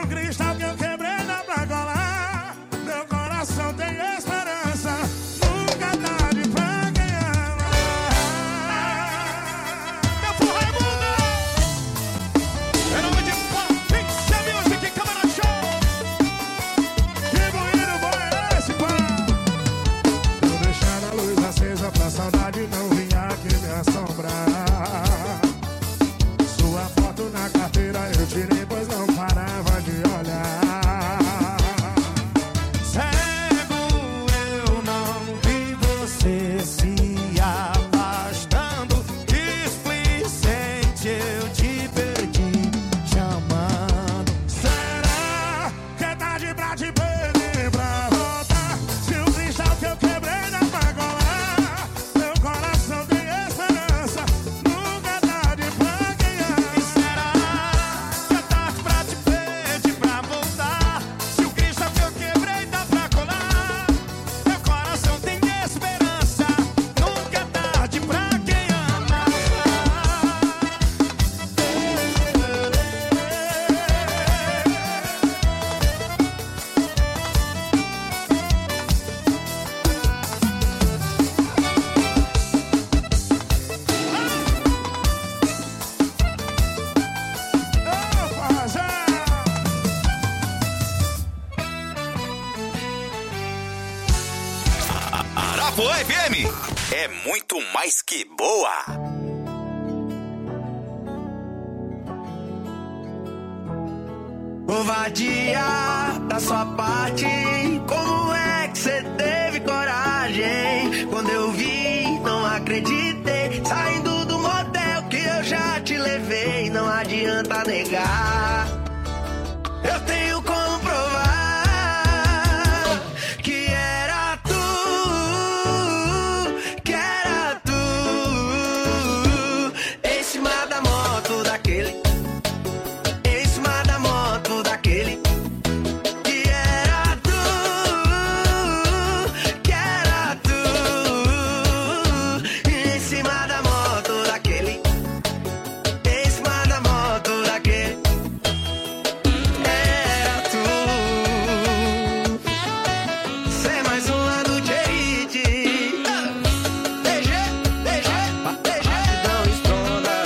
o cristal que eu quebrei dá pra colar. Meu coração tem esperança, nunca tarde pra quem ama. Meu porra é mundo! Em nome de Pixel Music, Câmara Show! Que bonito bom é esse, pá! Tô deixando a luz acesa pra saudade não vir aqui me assombrar. Sua foto na carteira eu tirei, pois não parava de olhar. Cego, eu não vi você se afastando. Displicente, eu te perdi, te amando. Será que é tarde pra te perder, pra voltar? Se o cristal que eu quebrei dá pra colar. Meu coração tem esperança, nunca é tarde pra quem ama. E será que é tarde pra te perder, pra voltar? Se o cristal que eu quebrei dá pra colar. Meu coração tem esperança, nunca é tarde pra quem ama. Arapuã FM é muito mais que boa. Covardia da sua parte, como é que você teve coragem? Quando eu vi, não acreditei. Saindo do motel que eu já te levei, não adianta negar. Eu tenho como provar que era tu, que era tu. Em cima da moto daquele, em cima da moto daquele. Que era tu, que era tu. Em cima da moto daquele, em cima da moto daquele. Era tu. Sem mais um ano de elite. Rapidão estrona.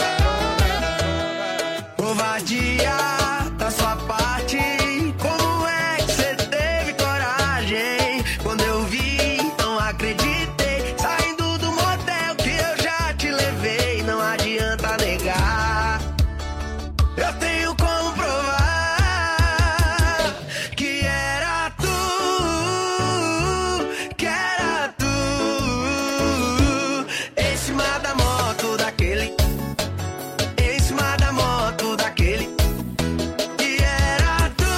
Covardia da sua parte, como é que você teve coragem? Quando eu vi, não acreditei. Saindo do motel que eu já te levei, não adianta negar. Eu tenho como provar que era tu, que era tu. Em cima da moto daquele, em cima da moto daquele. Que era tu,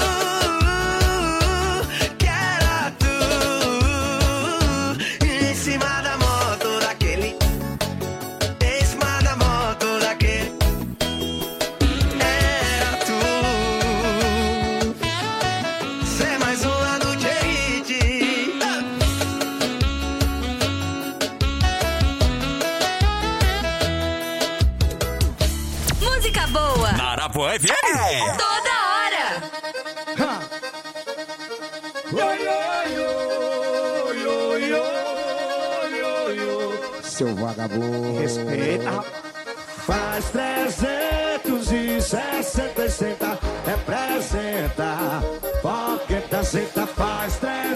que era tu. Em cima da moto daquele, em cima da moto daquele. Era tu. Sem mais um ano de elite. Música boa, Na Arapuã FM. toda hora. Seu vagabundo. Respeita, rapaz. Faz 360, representa. Fogueta, senta, faz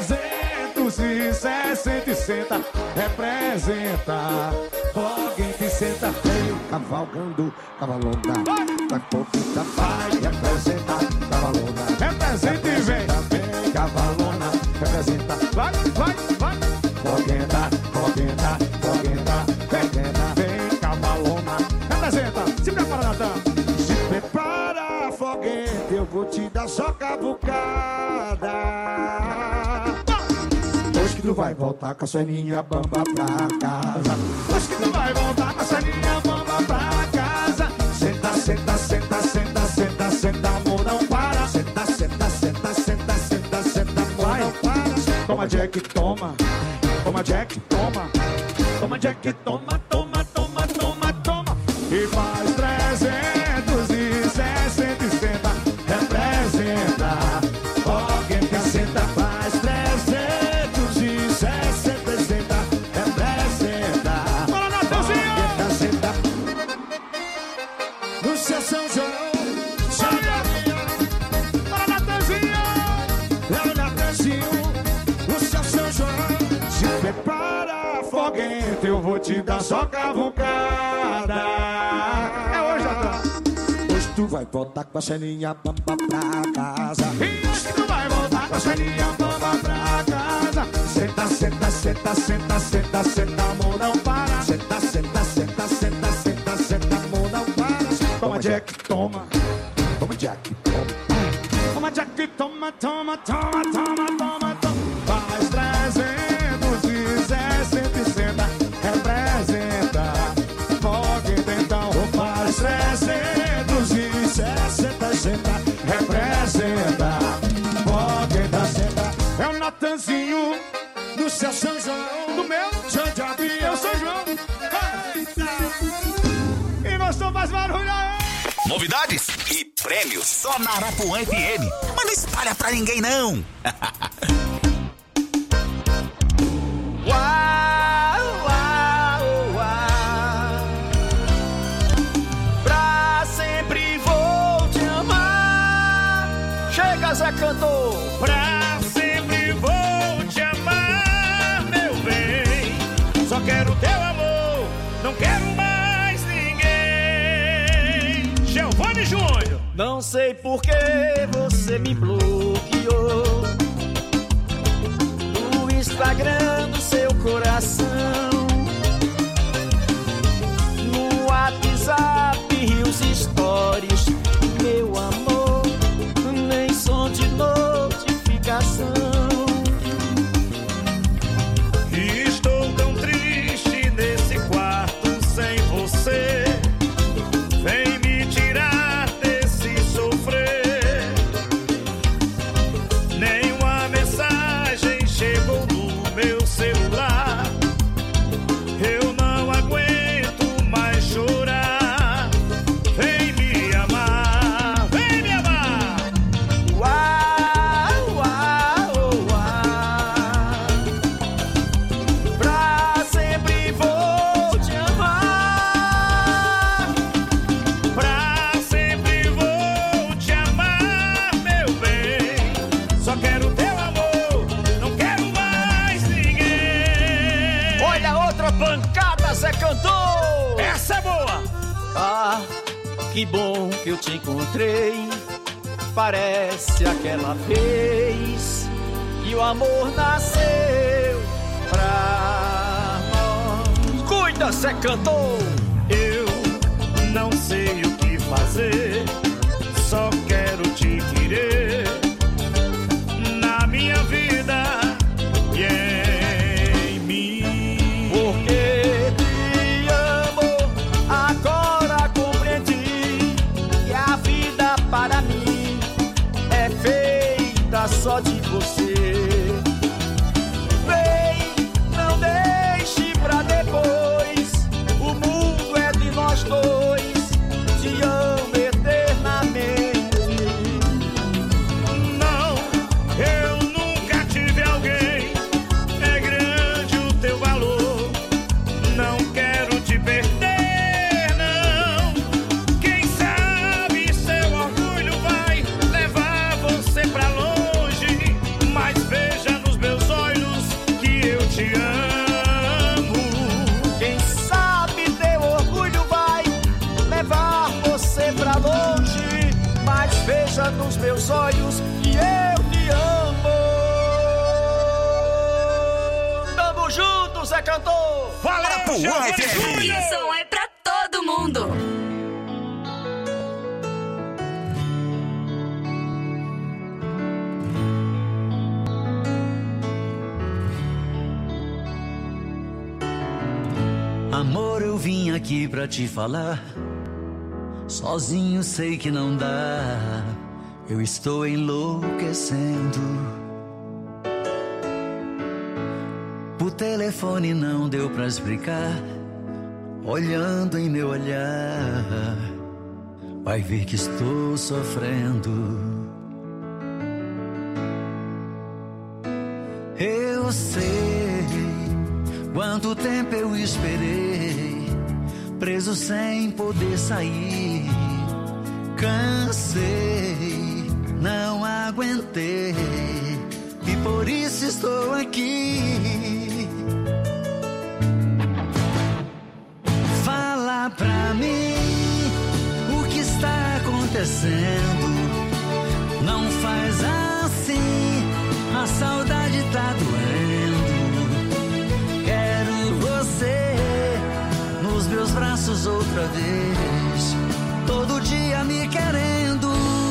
360, representa. Fogueta, senta, veio cavalgando, cavalona. Da fogueta, vai, representa, cavalona. Representa e vem. Vem, cavalona, representa. Vai, vai, vai. Fogueta, fogueta, fogueta, fogueta, vem, cavalona. Representa, se prepara, Natan. Se prepara, foguete, eu vou te dar só cavucada. Hoje que tu vai voltar com a Soninha bamba pra casa. Hoje que tu vai voltar com a Soninha bamba pra casa. Senta, senta, senta, senta, senta, senta, amor, não para. Senta, senta, senta, senta, senta, senta, amor, não para. Toma, Jack, toma. Toma, Jack, toma. Toma, Jack, toma, toma, toma, toma, toma. E faz 360, representa. Alguém que assenta faz 360 representa. Bora, Natanzinho! Alguém que assenta no seu São João. Bora, Natanzinho! É o Natanzinho no seu São João. Se prepara, foguete, eu vou te dar só cavucada. É hoje, Natanzinho! Hoje tu vai voltar com a ceninha bamba pra casa. E hoje tu vai voltar com a ceninha bamba pra casa. Senta, senta, senta, senta, senta, senta, amor não para. Senta, senta, senta, senta, senta, senta, amor não para. Toma Jack, toma. Toma Jack, toma. Toma, Jack, toma, toma, toma, toma, toma, toma. Faz 360 representa. Foguete então. Faz 360 representa. Foguete senta. É o Natanzinho No seu São João. do meu São Gabriel. Eu sou João. Eita! E gostou, faz barulho aí! Novidades e prêmios só na Arapuã FM. Mas não espalha pra ninguém, não. Uau, uau, uau. Pra sempre vou te amar. Chega, Zé Cantor. Pra sempre vou te amar, meu bem. Só quero teu amor, não quero mais ninguém. Giovanni Júnior. Não sei por que você me bloqueou no Instagram do seu coração, no WhatsApp e os stories, meu amor, nem som de notificação. E estou tão triste nesse quarto sem você. Vem me tirar desse sofrer. Nenhuma mensagem chegou no meu celular. Eu não aguento mais chorar. Vem me amar, vem me amar. Uau, uau, uau. Pra sempre vou te amar. Pra sempre vou te amar, meu bem. Só quero teu amor, não quero mais ninguém. Olha outra pancada, Zé Cantor. Essa é boa! Ah, que bom que eu te encontrei. Parece aquela vez que o amor nasceu pra nós. Cuida, Zé Cantor. Eu não sei o que fazer, só quero te querer na minha vida e em mim. Porque te amo, agora compreendi que a vida para mim é feita só de você. Vem, não deixe pra depois, o mundo é de nós dois, te amo eternamente. Não, eu nunca tive alguém, é grande o teu valor. Não quero te perder, não. Quem sabe seu orgulho vai levar você pra longe. Mas veja nos meus olhos que eu te amo. Quem sabe teu orgulho vai levar você pra longe, mas veja nos meus olhos que eu te amo. Tamo junto, Zé Cantor. Valeu, Arapuã Giovanni FM. Júnior. O som é pra todo mundo. Amor, eu vim aqui pra te falar. Sozinho sei que não dá. Eu estou enlouquecendo. Por telefone não deu pra explicar. Olhando em meu olhar, vai ver que estou sofrendo. Eu sei quanto tempo eu esperei, preso sem poder sair. Cansei, não aguentei, e por isso estou aqui. Fala pra mim o que está acontecendo. Não faz assim, a saudade tá doendo. Quero você nos meus braços outra vez, todo dia me querendo.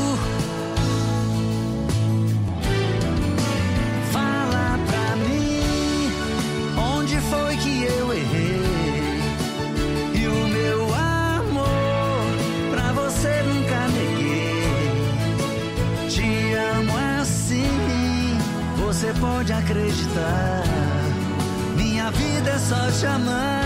Fala pra mim onde foi que eu errei, e o meu amor pra você nunca neguei. Te amo assim, você pode acreditar, minha vida é só te amar.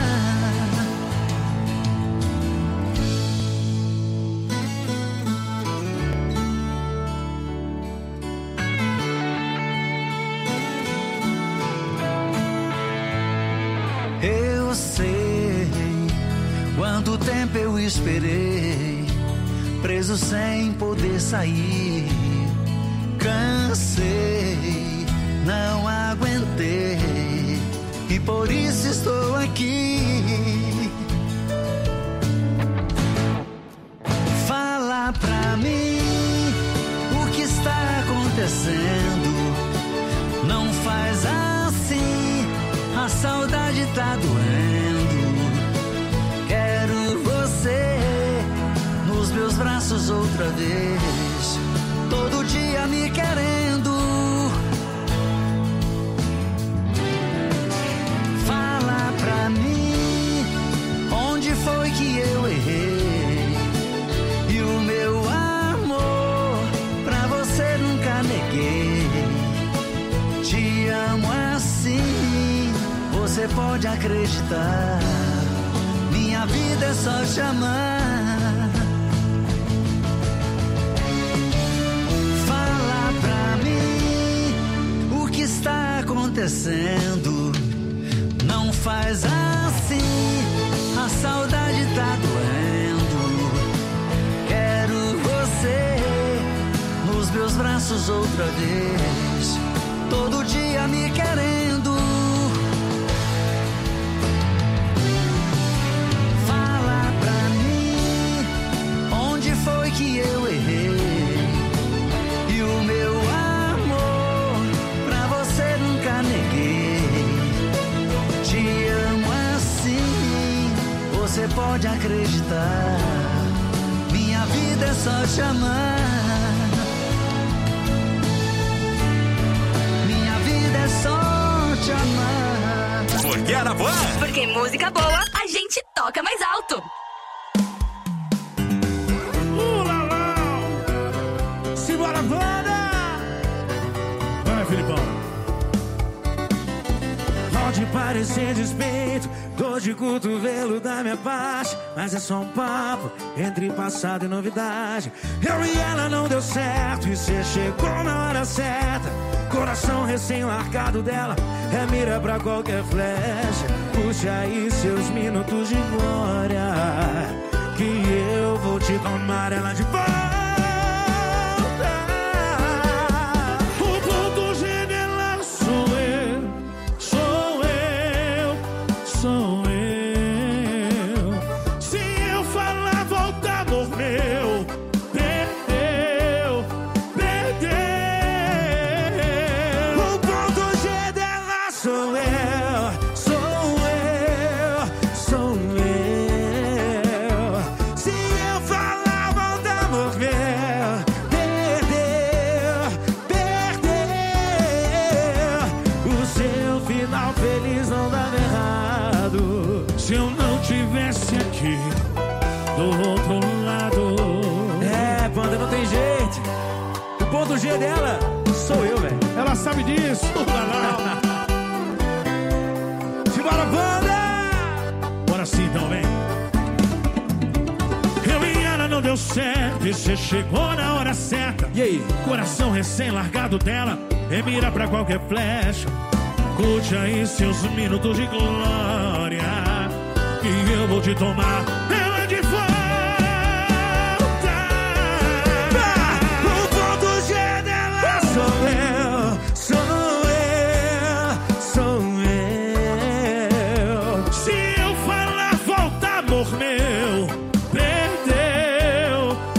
Eu sei quanto tempo eu esperei, preso sem poder sair. Cansei, não aguentei, e por isso estou aqui. Fala pra mim o que está acontecendo. Não faz assim, a saudade tá doendo. Quero você nos meus braços outra vez, todo dia me querendo. Fala pra mim onde foi que eu errei, e o meu amor pra você nunca neguei. Te amo assim, você pode acreditar, minha vida é só te amar. Fala pra mim o que está acontecendo. Não faz assim, a saudade tá doendo. Quero você nos meus braços outra vez, todo dia me querendo. Fala pra mim onde foi que eu errei, e o meu amor pra você nunca neguei. Te amo assim, você pode acreditar, minha vida é só te amar. É só te amar. Porque era boa. Porque música boa, a gente toca mais alto. Simbora, banda! Vai, Filipão. Pode parecer despeito, dor de cotovelo da minha parte, mas é só um papo entre passado e novidade. Eu e ela não deu certo, e cê chegou na hora certa. Coração recém-largado dela é mira pra qualquer flecha. Puxa aí seus minutos de glória, que eu vou te tomar ela de volta. O ponto G dela sou eu, sou eu, sou eu. Se eu falar volta, amor meu, perdeu, perdeu. O ponto G dela sou eu, sou eu, sou eu. Se eu falar volta, amor meu, perdeu, perdeu. O seu final feliz não dava errado se eu não tivesse aqui do outro lado. É, banda, não tem jeito. O ponto G dela sou eu, velho. Ela sabe disso. Simbora, banda! Bora sim, então, vem. Eu e ela não deu certo, e cê chegou na hora certa. E aí? Coração recém-largado dela é mira pra qualquer flecha. Curte aí seus minutos de glória, que eu vou te tomar ela de volta. O ponto G dela sou eu, sou eu, sou eu. Se eu falar volta, amor meu, perdeu,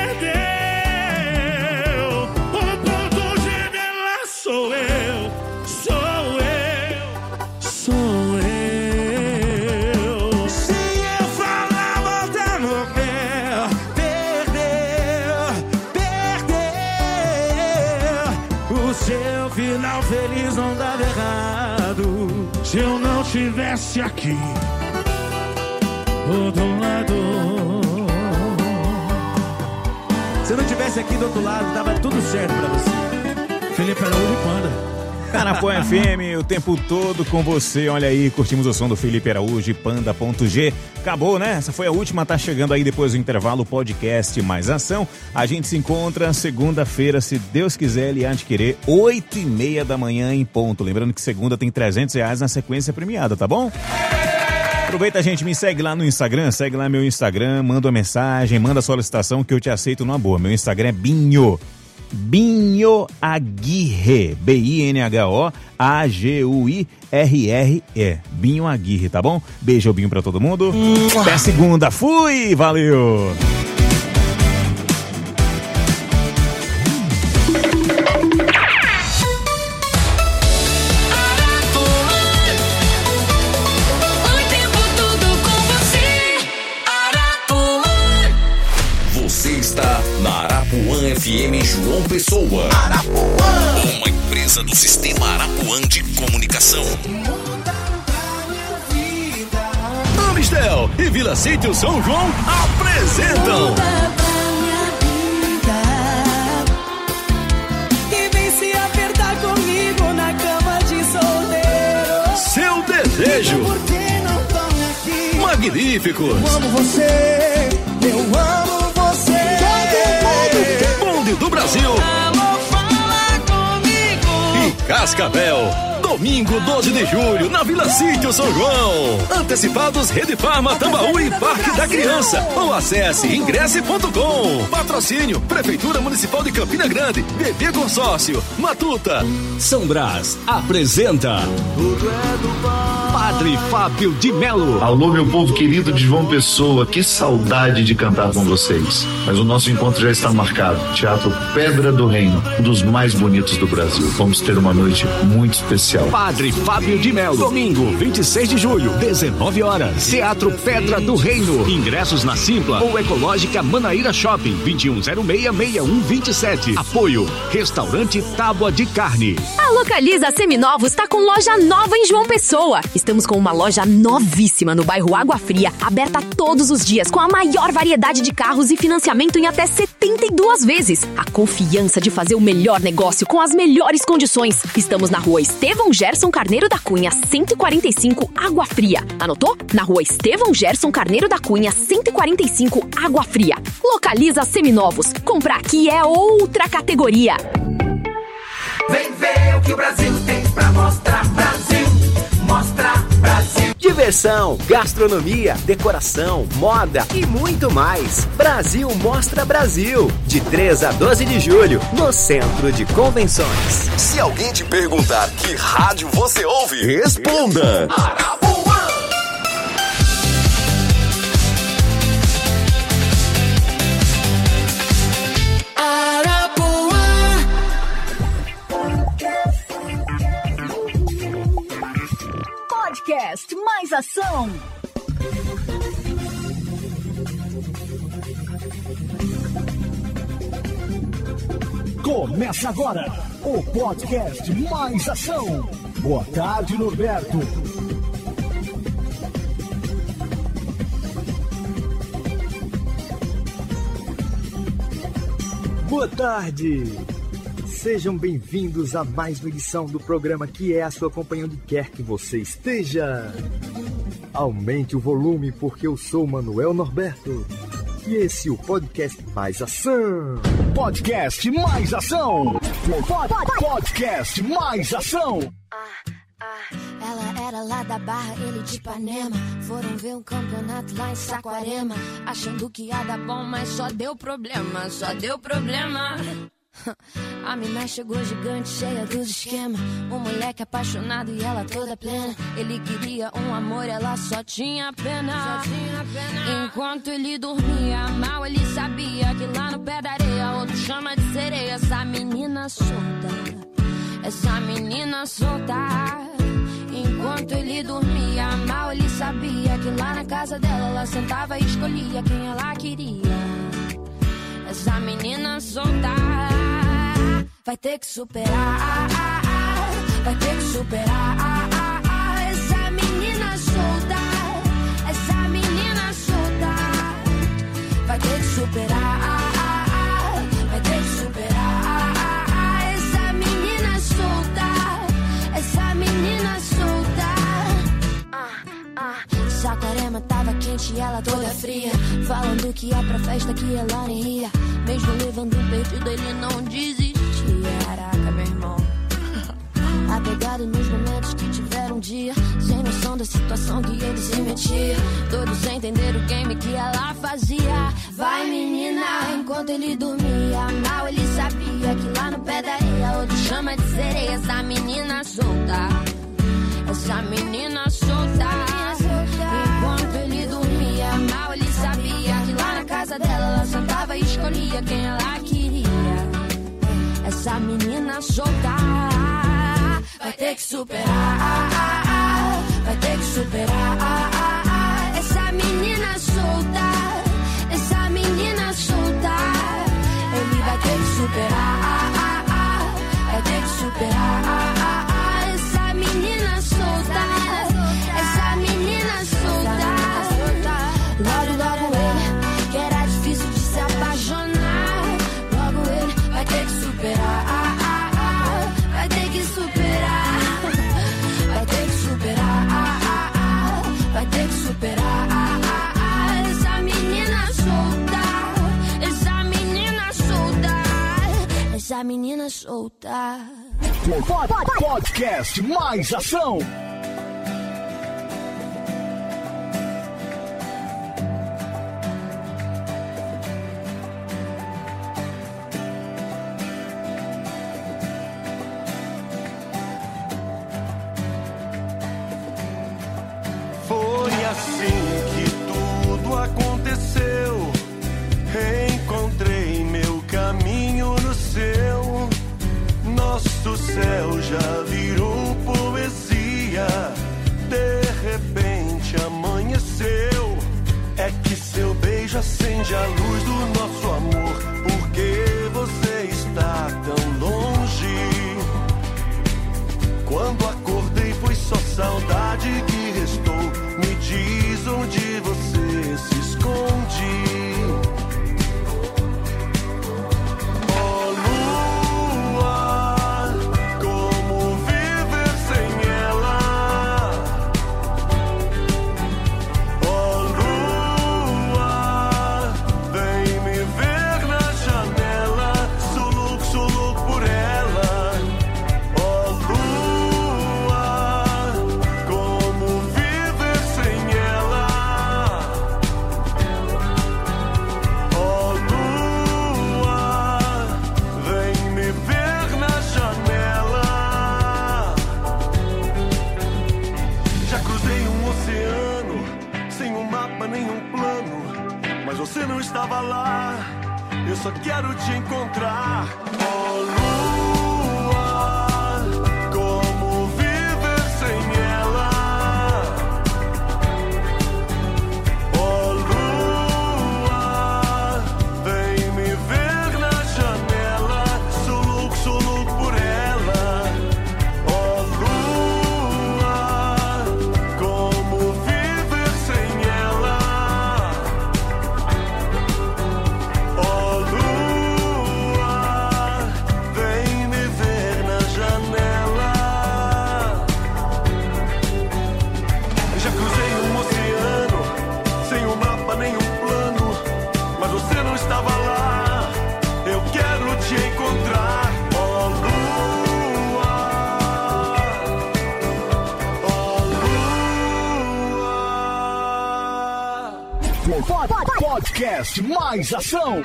perdeu. O ponto G dela sou eu, sou eu, sou eu. Se eu falar volta, amor meu, perdeu, perdeu. O seu final feliz não dava errado se eu não estivesse aqui do outro lado. Se eu não tivesse aqui do outro lado, dava tudo certo pra você. Felipe Araújo e Panda. Carapuã FM, o tempo todo com você. Olha aí, curtimos o som do Felipe Araújo e Panda.g. Acabou, né? Essa foi a última, tá chegando aí depois do intervalo, o podcast Mais Ação. A gente se encontra segunda-feira, se Deus quiser e antes querer, 8h30 da manhã em ponto. Lembrando que segunda tem R$300 na sequência premiada, tá bom? Aproveita, gente, me segue lá no Instagram, segue lá meu Instagram, manda uma mensagem, manda a solicitação que eu te aceito numa boa. Meu Instagram é Binho Aguirre, BINHO-AGUIRRE, Binho Aguirre, tá bom? Beijo, Binho, pra todo mundo. Até segunda, fui, valeu! Você está na Arapuã FM João Pessoa. Arapuã, uma empresa do Sistema Arapuã de Comunicação. Amistel e Vila Sítio São João apresentam E vem se apertar comigo na cama de solteiro. Seu Desejo. Por que não tome aqui? Magníficos. Eu amo você, eu amo você. Bonde do Brasil. Alô, fala comigo. E Cascavel. Domingo 12 de julho, na Vila Sítio São João. Antecipados Rede Farma, Tambaú e Parque da Criança. Ou acesse ingresse.com. Patrocínio Prefeitura Municipal de Campina Grande, BB Consórcio, Matuta. São Brás apresenta Padre Fábio de Melo. Alô, meu povo querido de João Pessoa, que saudade de cantar com vocês. Mas o nosso encontro já está marcado. Teatro Pedra do Reino, um dos mais bonitos do Brasil. Vamos ter uma noite muito especial. Padre Fábio de Melo. Domingo, 26 de julho, 19 horas. Teatro Pedra do Reino. Ingressos na Simpla ou Ecológica Manaíra Shopping, 2106-6127. Apoio, Restaurante Tábua de Carne. A Localiza Seminovos está com loja nova em João Pessoa. Estamos com uma loja novíssima no bairro Água Fria, aberta todos os dias, com a maior variedade de carros e financiamento em até 72 vezes. A confiança de fazer o melhor negócio com as melhores condições. Estamos na rua Estevão Gerson Carneiro da Cunha, 145, Água Fria. Anotou? Na rua Estevão Gerson Carneiro da Cunha, 145, Água Fria. Localiza Seminovos. Comprar aqui é outra categoria. Vem ver o que o Brasil tem pra mostrar. Brasil, mostra Brasil. Diversão, gastronomia, decoração, moda e muito mais. Brasil Mostra Brasil, de 3 a 12 de julho, no Centro de Convenções. Se alguém te perguntar que rádio você ouve, responda. Arapuã. Podcast Mais Ação. Começa agora o podcast Mais Ação. Boa tarde, Norberto. Boa tarde. Sejam bem-vindos a mais uma edição do programa que é a sua companhia onde quer que você esteja. Aumente o volume porque eu sou Manuel Norberto. E esse é o podcast Mais Ação. Podcast Mais Ação. Podcast Mais Ação. era lá da Barra, ele de Ipanema. Foram ver um campeonato lá em Saquarema, achando que ia dar bom, mas só deu problema, só deu problema. A mina chegou gigante, cheia dos esquemas. Um moleque apaixonado e ela toda plena. Ele queria um amor, ela só tinha pena. Enquanto ele dormia mal, ele sabia que lá no pé da areia outro chama de sereia. Essa menina solta, essa menina solta. Enquanto ele dormia mal, ele sabia que lá na casa dela ela sentava e escolhia quem ela queria. Essa menina solta vai ter que superar, vai ter que superar. Essa menina solta, essa menina solta vai ter que superar, vai ter que superar. Essa menina solta, essa menina solta. Saquarema tava quente e ela toda fria, falando que ia pra festa que ela nem ia. Mesmo levando um perdido ele não desistia. Caraca, meu irmão. Apegado nos momentos que tiveram um dia, sem noção da situação que ele se metia. Todos sem entender o game que ela fazia. Vai menina, enquanto ele dormia mal, ele sabia que lá no pé da areia outro chama de sereia. Essa menina solta, essa menina solta. Enquanto ele dormia mal, ele sabia que lá na casa dela ela sentava e escolhia quem ela queria. Essa menina solta vai ter que superar, vai ter que superar. Essa menina solta, essa menina solta. Ele vai ter que superar, vai ter que superar. Essa menina solta, essa menina solta. Logo, logo ele, que era difícil de se apaixonar. Logo ele vai ter que superar, vai ter que superar. Vai ter que superar, vai ter que superar. Essa menina solta, essa menina solta, essa menina solta. Podcast Mais Ação. Foi assim que tudo aconteceu. Encontrei meu caminho no seu. Nosso céu já virou poesia. De repente amanheceu. É que seu beijo acende a luz do nosso amor. Porque você está tão longe. Quando acordei foi só saudade que restou. Me diz onde você se esconde. Você não estava lá, eu só quero te encontrar. Oh, lua, como viver sem ela? Oh, lua, vem me ver na janela. Sou louco por ela. Oh, lua, como viver sem ela? podcast mais ação.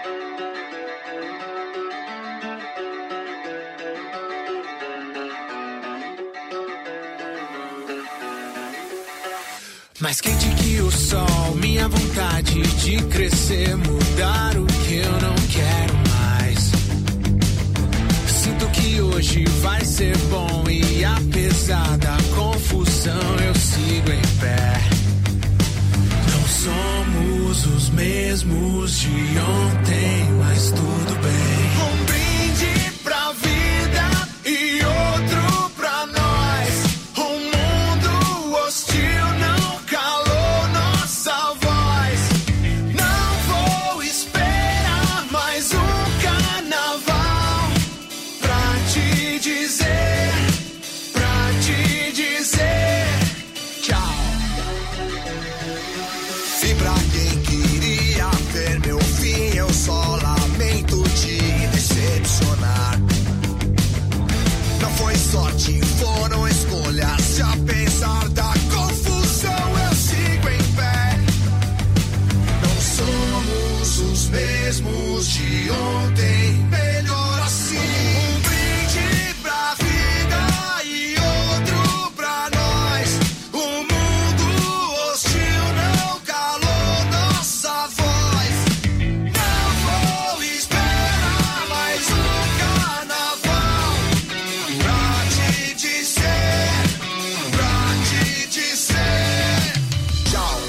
Mais quente que o sol, minha vontade de crescer, mudar o que eu não quero mais. Sinto que hoje vai ser bom e apesar da confusão eu sigo em pé. Não somos os mesmos de ontem, mas tudo bem. Um brinde pra vida e outro pra nós. Um mundo hostil não calou nossa voz. Não vou esperar mais um carnaval pra te dizer tchau. E pra quem queria ver meu fim, eu só lamento te decepcionar. Não foi sorte, foram escolhas. Apesar da confusão, eu sigo em pé. Não somos os mesmos de ontem, melhor assim. Um brinde pra vida e outro pra nós. O mundo hostil não calou nossa voz. Não vou esperar mais um carnaval pra te dizer tchau.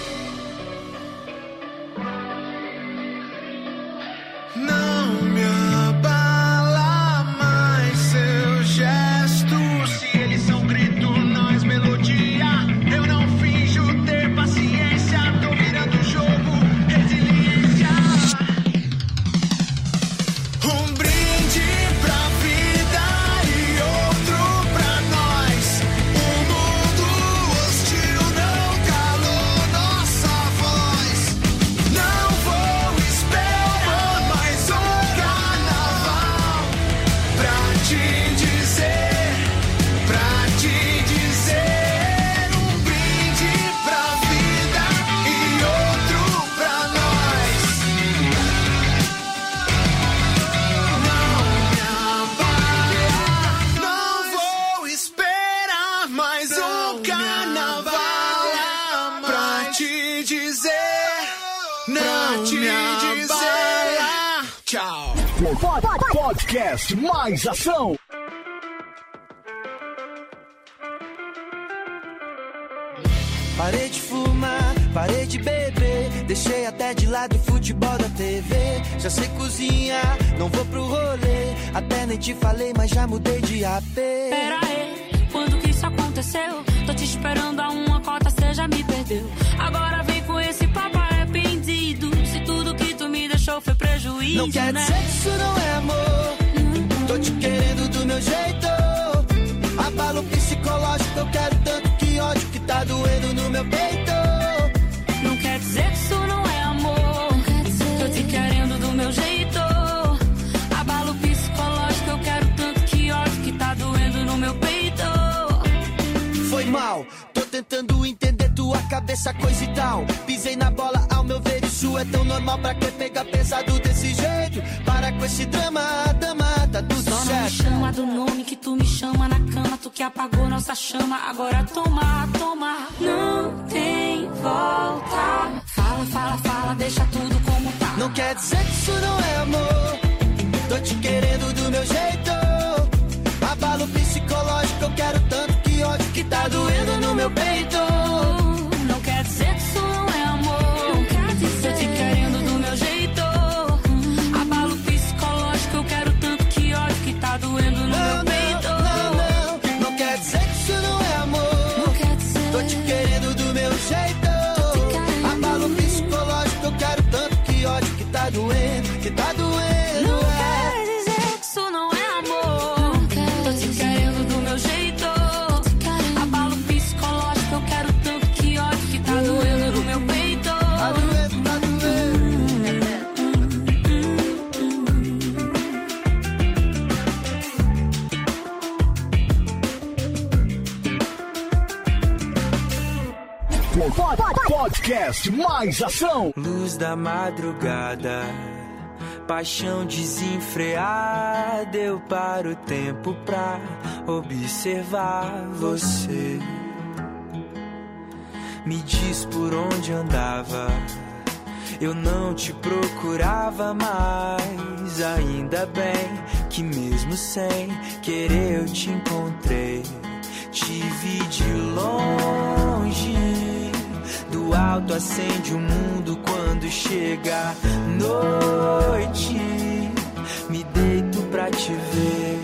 Não me abala mais seus gestos. Se eles são grito, nós melodia. Eu não finjo ter paciência. Tô virando o jogo, resiliência. Um brinde pra vida e outro pra nós. O mundo hostil não calou nossa voz. Não vou esperar mais um carnaval pra te dizer. Um brinde pra vida e outro pra nós. Não me abala, não vou esperar mais um carnaval pra te dizer, não te dizer tchau. Podcast mais ação. Parei de fumar, parei de beber, deixei até de lado o futebol da TV. Já sei cozinhar, não vou pro rolê, até nem te falei, mas já mudei de AP. Pera aí, quando que isso aconteceu? Tô te esperando a uma cota, cê já me perdeu. Agora vem com esse papo arrependido, se tudo que tu me deixou foi prejuízo, não quer né? dizer que isso não é amor, tô te querendo do meu jeito. Abalo psicológico, eu quero tanto que ódio que tá doendo no meu peito. Não quer dizer que isso não é amor, tô te querendo do meu jeito. Abalo psicológico, eu quero tanto que ódio que tá doendo no meu peito. Foi mal, tô tentando entender tua cabeça, coisa e tal. Pisei na bola, ao meu ver isso é tão normal. Pra que pegar pesado desse jeito? Para com esse drama, dama, tá tudo só certo. Não me chama do nome que tu me chama na cama. Tu que apagou nossa chama, agora toma, toma. Não tem volta. Fala, fala, fala, deixa tudo como tá. Não quer dizer que isso não é amor, tô te querendo do meu jeito. Abalo psicológico, eu quero tanto que ódio que tá doendo no meu peito. Não quer dizer que isso não é amor, não quer dizer. Tô te querendo do meu jeito. Abalo psicológico, eu quero tanto que ódio que tá doendo no meu peito. Não quer dizer que isso não é amor, não quer dizer. Tô te querendo do meu jeito. Abalo psicológico, eu quero tanto que ódio que tá doendo, que tá doendo. Não quer dizer que isso não é amor, tô te querendo do meu jeito. Abalo psicológico, eu quero Podcast Mais Ação. Luz da madrugada, paixão desenfreada, eu paro o tempo pra observar você. Me diz por onde andava, eu não te procurava mais. Ainda bem que mesmo sem querer eu te encontrei. Te vi de longe, do alto acende o mundo quando chega a noite. Me deito pra te ver.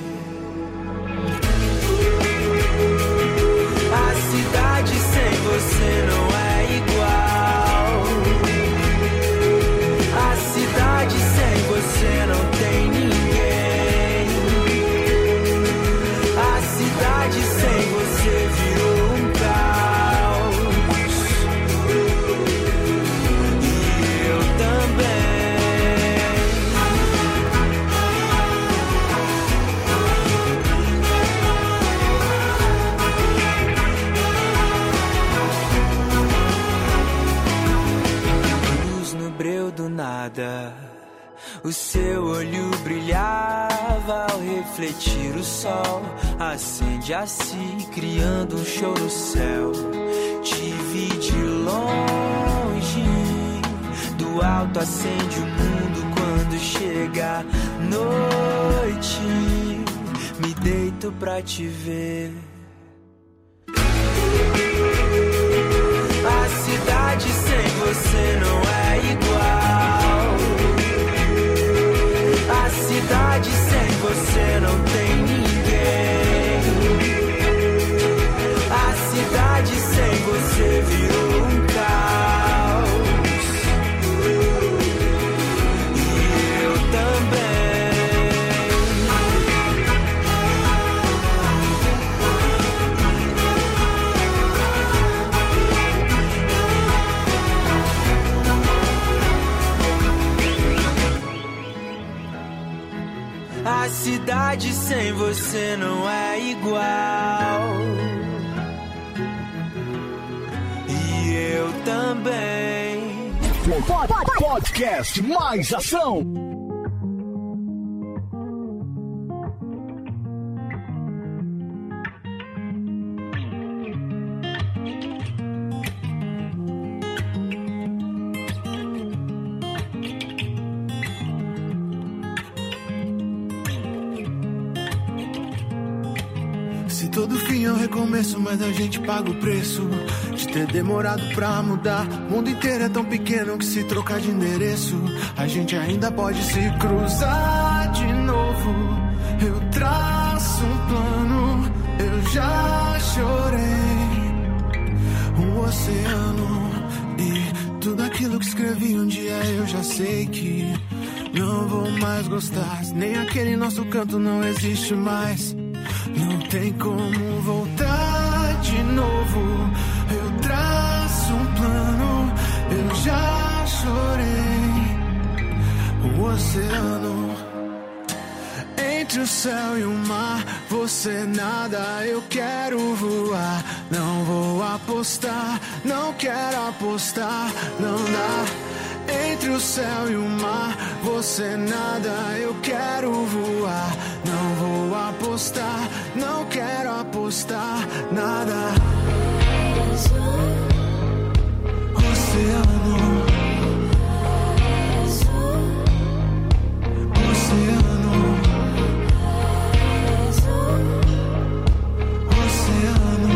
A cidade sem você não é igual. A cidade sem você não tem ninguém. A cidade sem você virou um caos. E eu também. Luz no breu do nada, o seu olho brilhava ao refletir o sol. Acende a si, criando um show no céu. Te vi de longe, do alto acende o mundo quando chega a noite. Me deito pra te ver. A cidade sem você não é igual. A cidade sem você não tem ninguém. A cidade sem você virou um caos. E eu também. A cidade sem você não é igual. E eu também. Podcast Mais Ação. Todo fim é um recomeço, mas a gente paga o preço de ter demorado pra mudar. O mundo inteiro é tão pequeno que se trocar de endereço, a gente ainda pode se cruzar de novo. Eu traço um plano, eu já chorei. Um oceano e tudo aquilo que escrevi um dia eu já sei que não vou mais gostar. Nem aquele nosso canto não existe mais. Não tem como voltar de novo. Eu traço um plano, eu já chorei. O oceano, entre o céu e o mar, você nada, eu quero voar. Não vou apostar, não quero apostar, não dá. Entre o céu e o mar, você nada, eu quero voar. Não vou apostar, não quero apostar, nada. Oceano, oceano, oceano,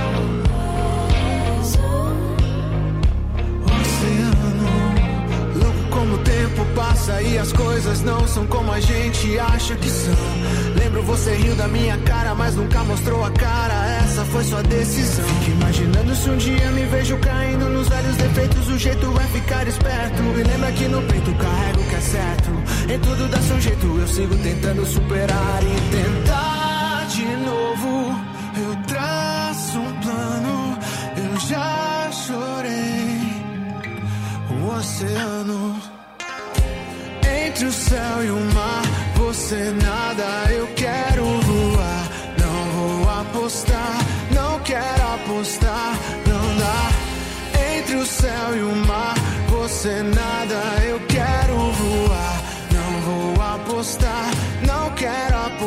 oceano. Louco como o tempo passa e as coisas não são como a gente acha que são. Lembro você riu da minha cara, mas nunca mostrou a cara. Essa foi sua decisão. Fico imaginando se um dia me vejo caindo nos velhos defeitos, o jeito é ficar esperto. E lembra que no peito carrego o que é certo. Em tudo dá seu jeito, eu sigo tentando superar e tentar de novo. Eu traço um plano, eu já chorei. O oceano, entre o céu e o mar, você nada, eu quero voar. Não vou apostar, não quero apostar, não dá.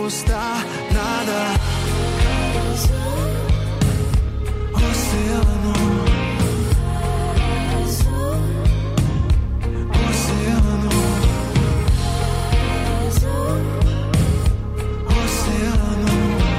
custa nada. Oceano, oceano, oceano,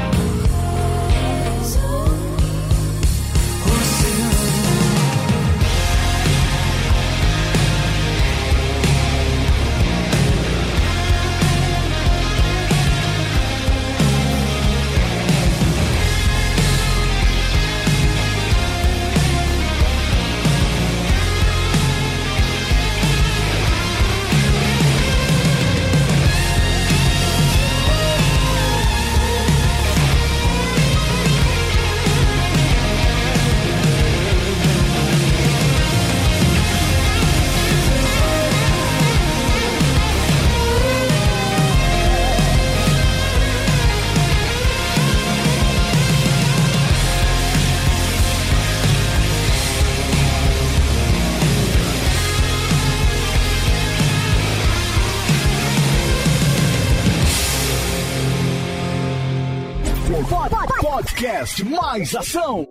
Podcast Mais Ação.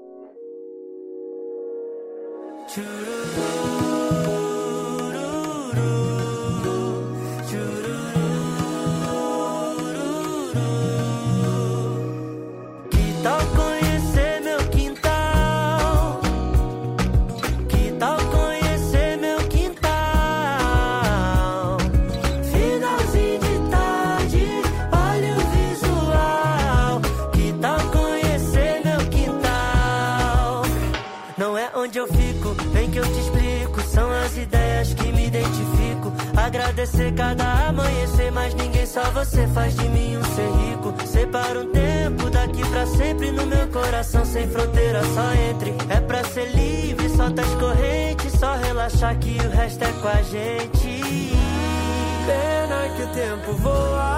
Que tal conhecer meu quintal? Que tal conhecer meu quintal? Finalzinho de tarde, olha o visual. Que tal conhecer meu quintal? Não é onde eu fico, vem que eu te explico. São as ideias que me identifico. Agradecer cada amanhecer, mas ninguém, só você faz de mim um ser rico. Separa um tempo daqui pra sempre no meu coração, sem fronteira, só entre. É pra ser livre, solta as correntes, só relaxar que o resto é com a gente. Pena que o tempo voa,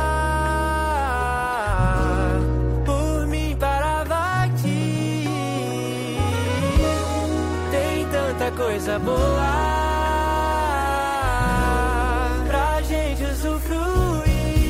por mim parava aqui. Tem tanta coisa boa pra gente usufruir.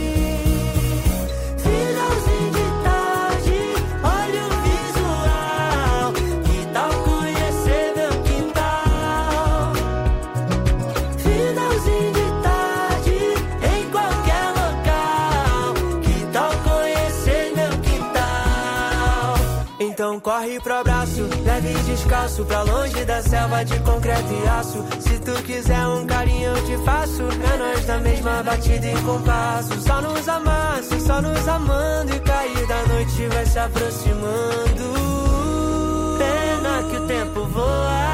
Finalzinho de tarde, olha o visual. Que tal conhecer meu quintal? Finalzinho de tarde, em qualquer local. Que tal conhecer meu quintal? Então corre pro abraço, leve e descalço, pra longe da selva de concreto e aço. Se tu quiser um carinho eu te faço, é nós da mesma batida e compasso. Só nos amasse, só nos amando, e cair da noite vai se aproximando. Pena que o tempo voa,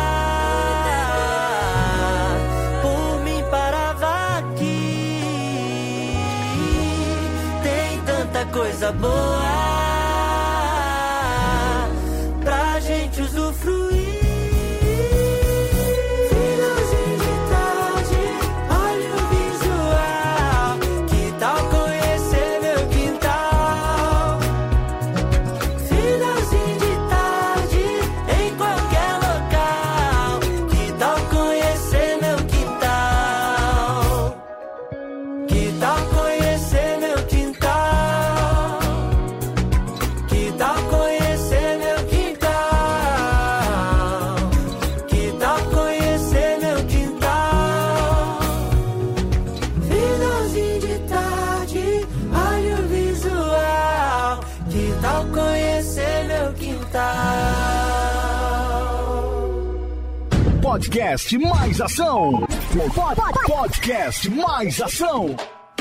por mim parava aqui. Tem tanta coisa boa pra gente usufruir. Finalzinho de tarde, olha o visual. Que tal conhecer meu quintal? Finalzinho de tarde, em qualquer local. Que tal conhecer meu quintal? Que tal conhecer meu quintal? Que tal conhecer meu quintal? Que tal conhecer meu quintal? Finalzinho de tarde, olha o visual. Que tal conhecer meu quintal? Podcast Mais Ação. Podcast Mais Ação.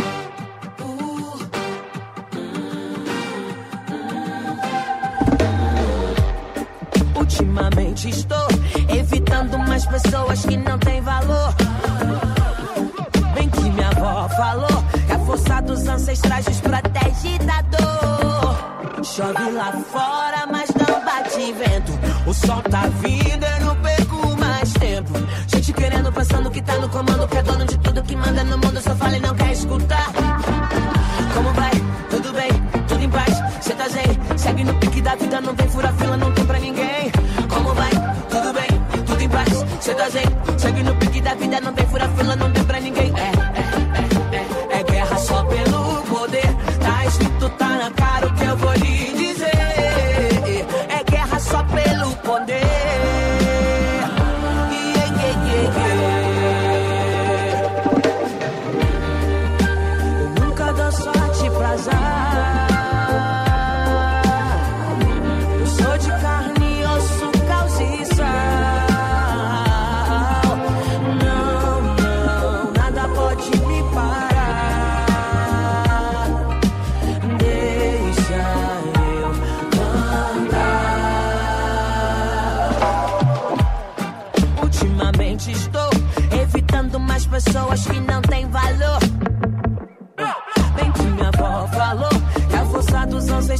Ultimamente estou evitando mais pessoas que não têm valor. Bem que minha avó falou que a força dos ancestrais nos protege da dor. Chove lá fora, mas não bate vento. O sol tá vindo, eu não perco mais tempo. Gente querendo, pensando que tá no comando, que é dono de tudo, que manda no mundo, só fala e não quer escutar. Como vai? Tudo bem? Tudo em paz? Cê tá zen? Segue no pique da vida, não tem fura fila, não tem pra ninguém. Como vai? Tudo bem? Tudo em paz? Cê tá zen? Segue no pique da vida, não tem fura fila, não tem pra ninguém. É guerra só pelo poder. Tá escrito, tá na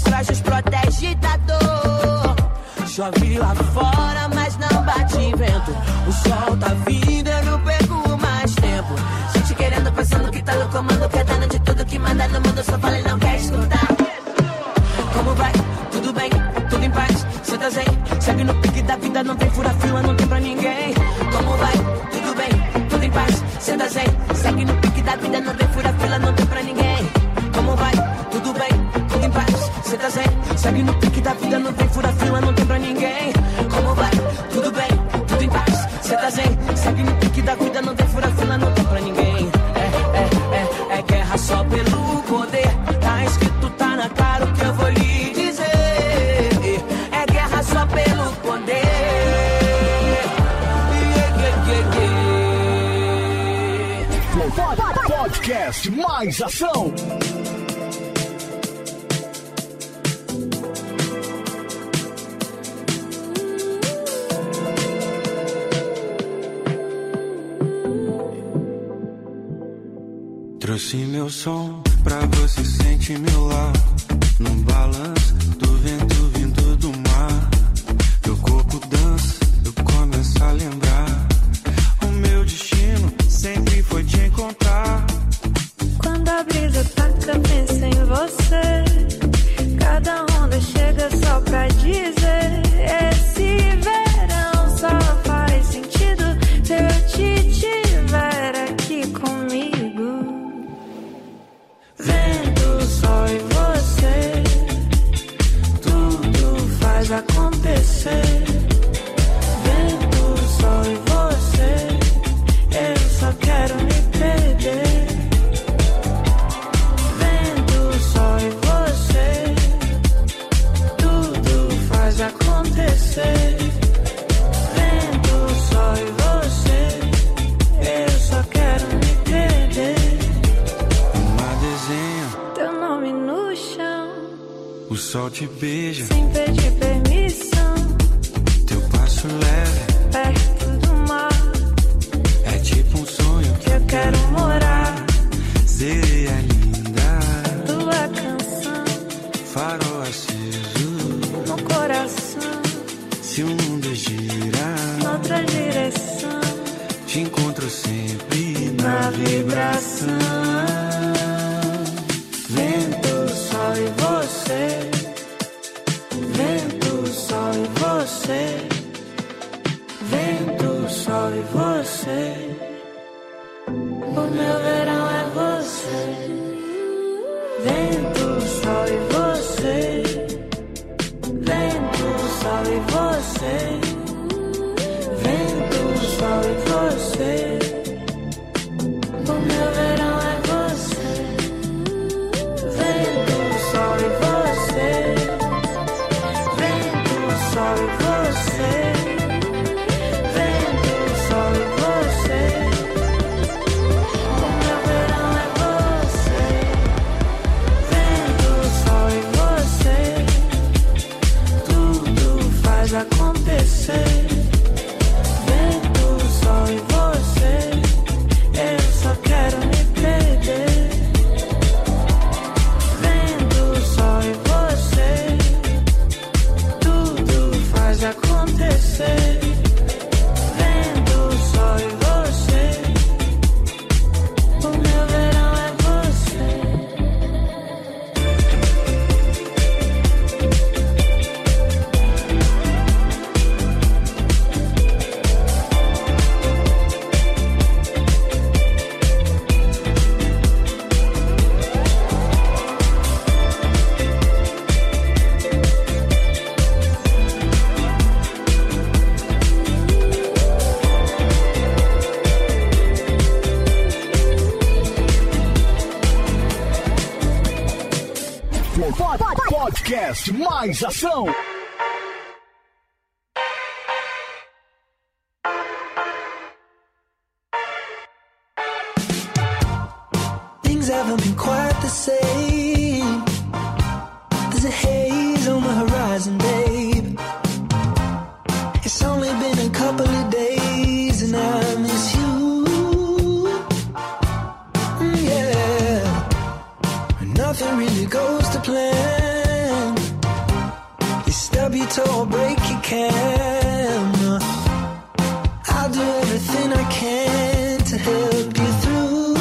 trajes protege da dor. Chove lá fora, mas não bate vento. O sol tá vindo, eu não perco mais tempo. Gente querendo, pensando que tá no comando, querendo de tudo que manda no mundo. Só fala e não quer escutar. Como vai? Tudo bem? Tudo em paz? Senta zen, segue no pique da vida, não tem fura-fila, não tem pra ninguém. Como vai? Tudo bem? Tudo em paz? Senta zen, segue no pique da vida, não tem fura-fila, não tem pra ninguém. Como vai? Tudo bem? Tudo em paz? Senta zen, segue no pique da vida, não tem fura-fila, não tem pra ninguém. Como vai? Tudo bem? Tudo em paz? Senta zen, segue no pique da vida, não tem fura-fila, não tem pra ninguém. É guerra só pelo poder. Tá escrito, tá na cara o que eu vou lhe dizer. É guerra só pelo poder. Podcast Mais Ação. Trouxe meu som pra você sentir meu lado. Num balanço do vento vindo do mar. Meu corpo dança, eu começo a lembrar. O meu destino sempre foi te encontrar. Quando a brisa taca, pensa em você. Cada onda chega só pra dizer. Esse verão só faz sentido se eu te tiver aqui comigo. Vendo só em você, tudo faz acontecer. Vendo só em você, eu só quero me perder. Vendo só em você, tudo faz acontecer. Vendo só em você, eu só quero me perder. Teu nome no chão, o sol te beija sem pedir permissão. Teu passo leve perto do mar. É tipo um sonho que eu quero morar. Sereia linda, tua canção, farol aceso no coração. Se o mundo girar noutra direção, te encontro sempre na vibração. Vento só em você, vento só em você, vento só em você. O meu verão é você. Vento só em você, vento só em você, vento só em você. O meu verão é você. Vento só em você, vento só em você, vento só em você. O meu verão é você. Vento só em você, tudo faz acontecer. Vento só em você, eu só quero me perder. Acontecer, vendo só em você. O meu verão é você. Podcast Mais Ação. Things haven't been quite the same. There's a haze on the horizon, babe. It's only been a couple of days and I miss you. Yeah. Nothing really goes to plan. or break you can. I'll do everything I can to help you through.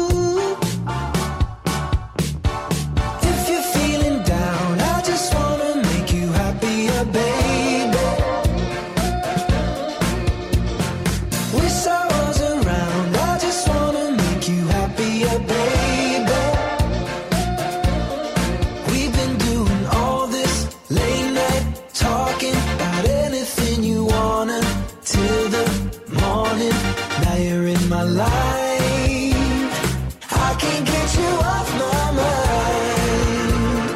If you're feeling down, I just wanna make you happier, baby. Wish I was around, I just wanna make you happier, baby. We've been doing all this late night talking about anything you wanna till the morning. Now you're in my life, I can't get you off my mind.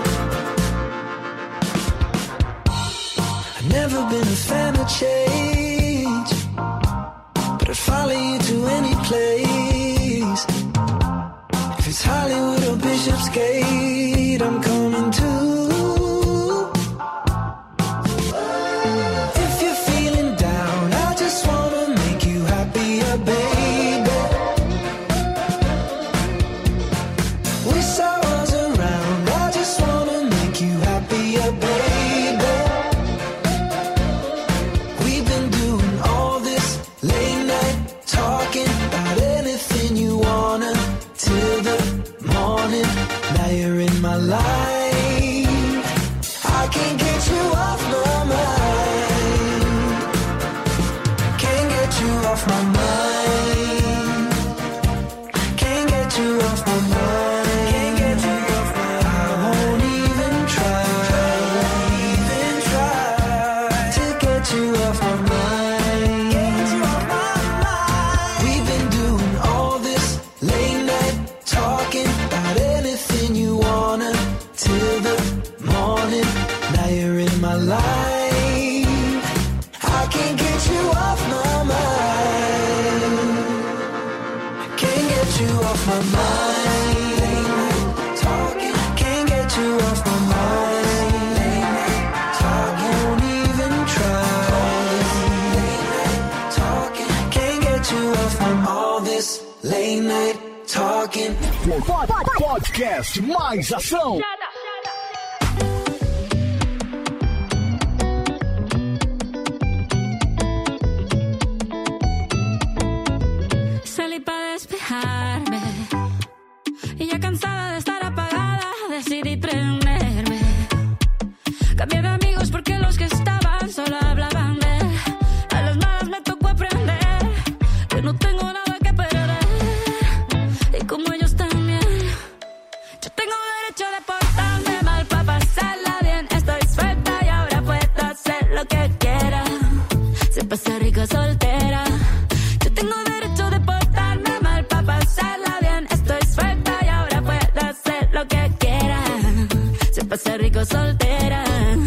I've never been a fan of change, but I'd follow you to any place. If it's Hollywood or Bishopsgate, I'm coming too. If you're feeling down, I just wanna make you happier, baby. Wish I was around, I just wanna make you happier, baby. We've been doing all this late night talking about anything you wanna till the morning. Now you're in my life, I can't get you off my mind. Can't get you off my mind. Can't get you off my mind. Can't get you off my mind. I won't even try to get you off my mind. We've been doing all this late night talking about anything you wanna till the morning. Now you're in my life, I can't get you off my mind. Can't get you off my mind. Late night talking, can't get you off my mind. Late night talking, won't even try. Late night talking, can't get you off from all this late night talking. Podcast Mais Ação. Salí para despejarme y ya cansada de estar apagada decidí prenderme. Cambié de amigos porque los que estaban solo hablaban de él. A las malas me tocó aprender que no tengo nada que perder, y como ellos también. Yo tengo derecho de portarme mal para pasarla bien. Estoy suelta y ahora puedo hacer lo que quiera. Se pasa rico soltera. Yo tengo derecho de portarme mal para pasarla bien. Estoy suelta y ahora puedo hacer lo que quiera. Se pasa rico soltera.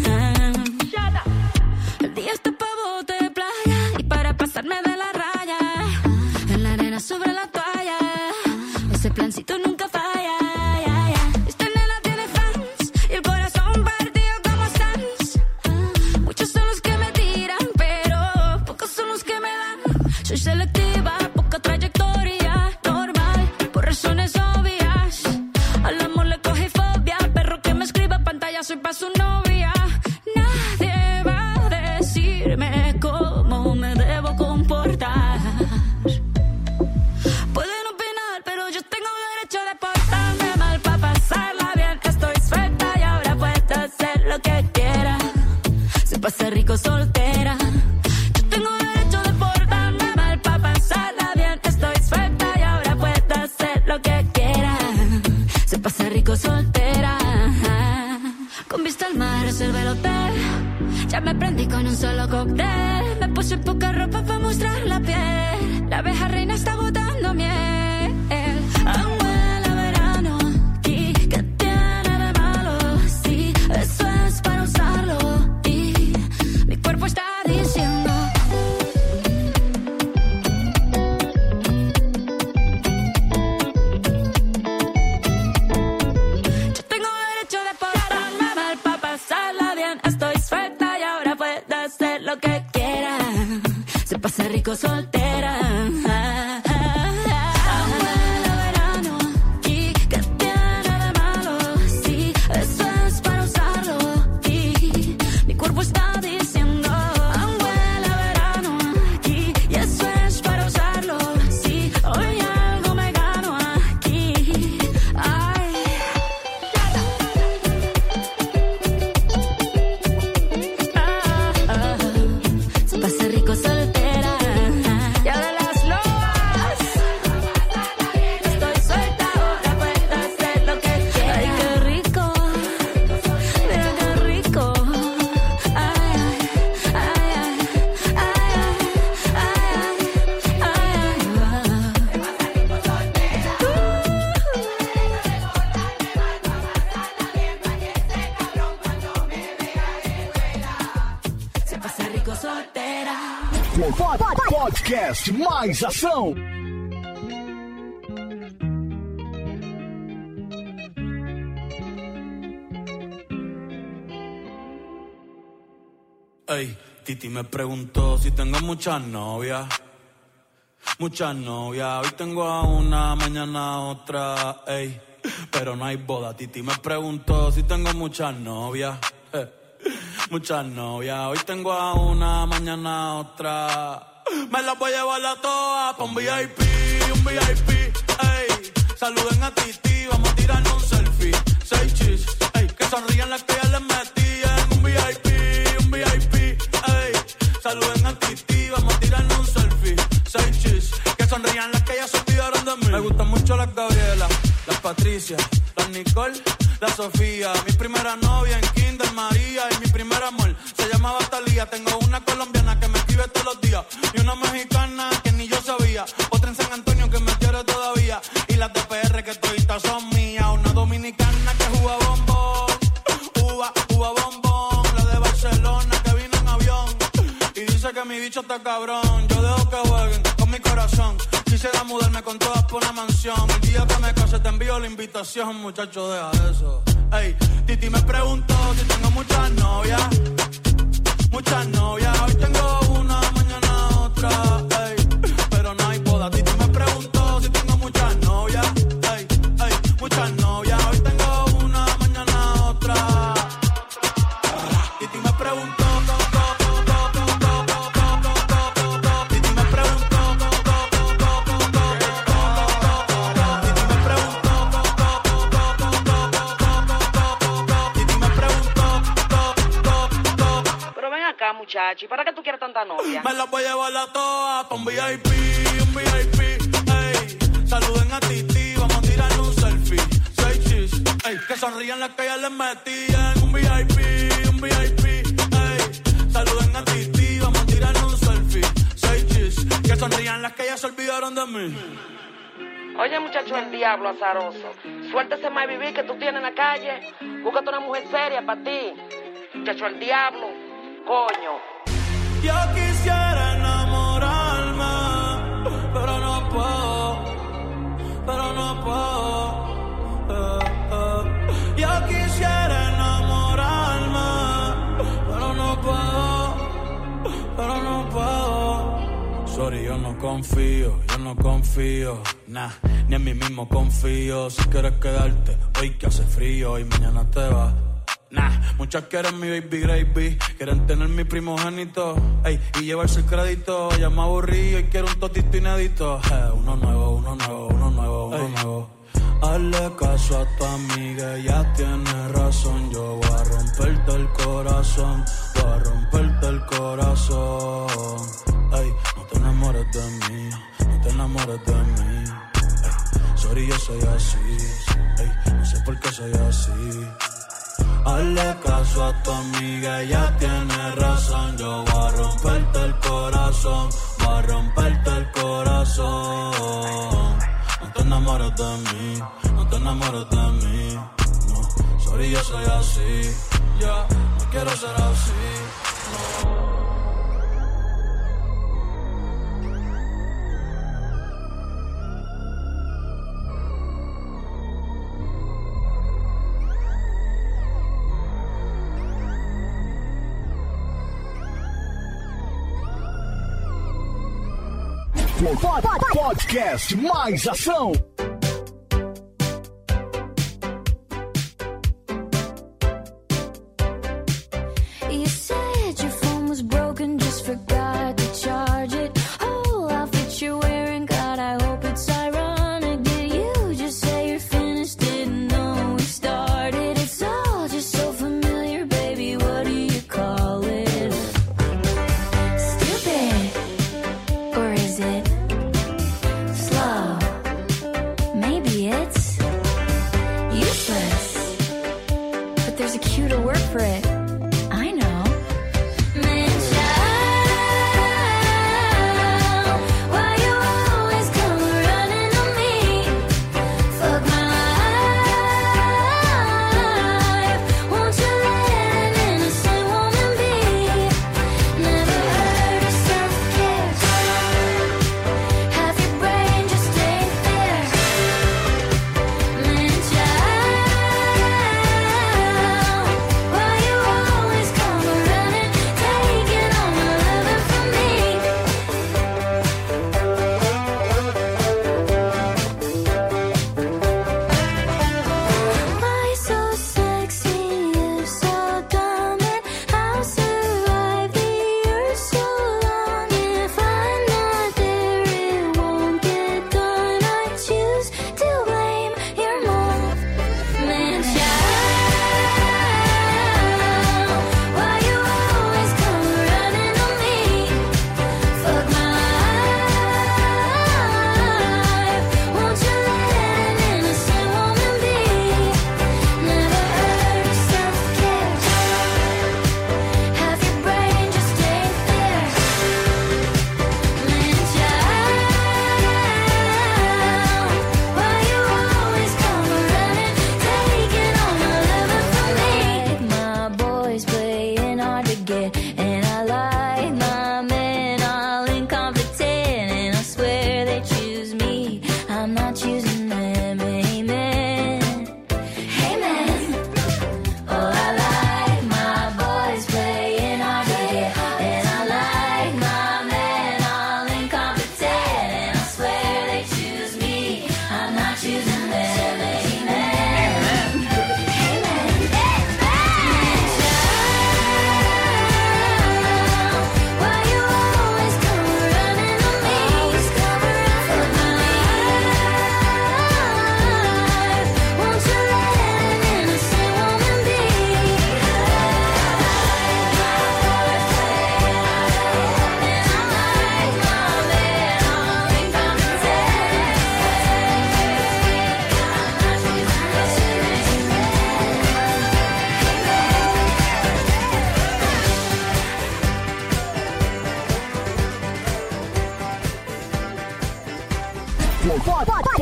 El día está pa' bote de playa y para pasarme de la raya. En la arena sobre la toalla, ese plancito nunca falla. Esta nena tiene fans y el corazón partido como Sans. Muchos son los que me tiran, pero pocos son los que me dan. Soy selectiva, poca trayectoria, normal, por razones obvias. Al amor le cogí fobia, perro que me escriba pantalla, soy pa' su novia. Nadie va a decirme cómo me debo comportar. Pueden opinar, pero yo tengo derecho de portarme mal para pasarla bien. Estoy suelta y ahora puedo hacer lo que quiera. Se pasa rico soltera. Yo tengo derecho de portarme mal para pasarla bien. Estoy suelta y ahora puedo hacer lo que quiera. Se pasa rico soltera. Con vista al mar reservé el hotel. Ya me prendí con un solo cóctel. Me puse poca ropa para mostrar la piel. La abeja reina está botando miel. Huele a verano. ¿Y qué tiene de malo? Sí, eso es para usarlo. Y mi cuerpo está diciendo: yo tengo derecho de portarme mal para pasarla bien. Estoy suelta y ahora puedo hacer lo que quiera. Se pasa rico soltera. Huele a verano. ¿Y qué tiene de malo? Sí, eso es para usarlo. Y mi cuerpo está diciendo: sigo soltera. Podcast Mais Ação. Ey, Titi me preguntó si tengo muchas novias. Muchas novias, hoy tengo a una, mañana a otra, ey. Pero no hay boda. Titi me preguntó si tengo muchas novias. Muchas novias, hoy tengo a una, mañana a otra. Me las voy a llevar a todas pa' un VIP, ey. Saluden a Titi, vamos a tirarnos un selfie. 6 chis, ey. Que sonrían las que ya les metí en un VIP, ey. Saluden a Titi, vamos a tirarnos un selfie. 6 chis, que sonrían las que ya se olvidaron de mí. Me gustan mucho las Gabriela, las Patricia, las Nicole, la Sofía. Mi primera novia en Kinder María y mi primer amor se llamaba Talía. Tengo una colombiana que me escribe todos los días y una mexicana que ni yo sabía. Otra en San Antonio que me quiere todavía y las de PR que toditas son mías. Una dominicana que juega bombón, uva bombón. La de Barcelona que vino en avión y dice que mi bicho está cabrón. Yo dejo que jueguen con mi corazón. Quisiera mudarme con todas por una mansión. El día que me case te envío la invitación, muchacho, deja eso. Ey, Titi me preguntó si tengo muchas novias. Muchas novias, hoy tengo una, mañana otra, ey. Pero no hay boda. Titi me preguntó si tengo muchas novias. Ey, muchas novias, hoy tengo una, mañana otra. Titi me preguntó. Muchacho, ¿y para qué tú quieres tanta novia? Me las voy a llevar a todas pa' un VIP, ey. Saluden a Titi, vamos a tirarnos un selfie. 6 chis, ey. Que sonrían las que ya les metí en un VIP, ey. Saluden a Titi, vamos a tirarnos un selfie. 6 chis, que sonrían las que ya se olvidaron de mí. Oye, muchacho, el diablo azaroso. Suéltese más vivir que tú tienes en la calle. Búscate una mujer seria para ti. Muchacho, el diablo. Coño. Yo quisiera enamorarme, pero no puedo. Yo quisiera enamorarme, pero no puedo. Sorry, yo no confío, nah, ni en mí mismo confío. Si quieres quedarte, hoy que hace frío y mañana te vas. Nah, muchas quieren mi baby gravy, quieren tener mi primogénito, ey, y llevarse el crédito. Ya me aburrí y quiero un totito inédito. Uno nuevo. Hazle caso a tu amiga, ella tiene razón. Yo voy a romperte el corazón, ey, no te enamores de mí, ey, sorry, yo soy así, ey, no sé por qué soy así. Hazle caso a tu amiga, ella tiene razón. Yo voy a romperte el corazón, No te enamores de mí, no. Sorry, yo soy así, ya, no quiero ser así, no. Podcast Mais Ação. You said your phone was broken, just forgot to charge it. Whole outfit you're wearing, God, I hope it's ironic. Did you just say you're finished? Didn't know we started. It's all just so familiar, baby. What do you call it? Stupid, or is it slow?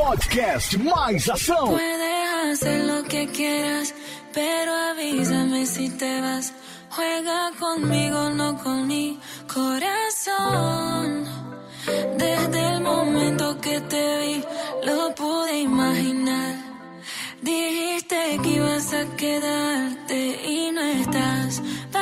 podcast Mais Ação. Puedes hacer lo que quieras, pero avísame si te vas. Juega conmigo, no con mi corazón. Desde el momento que te vi, lo pude imaginar. Dijiste que ibas a quedarte y no estás.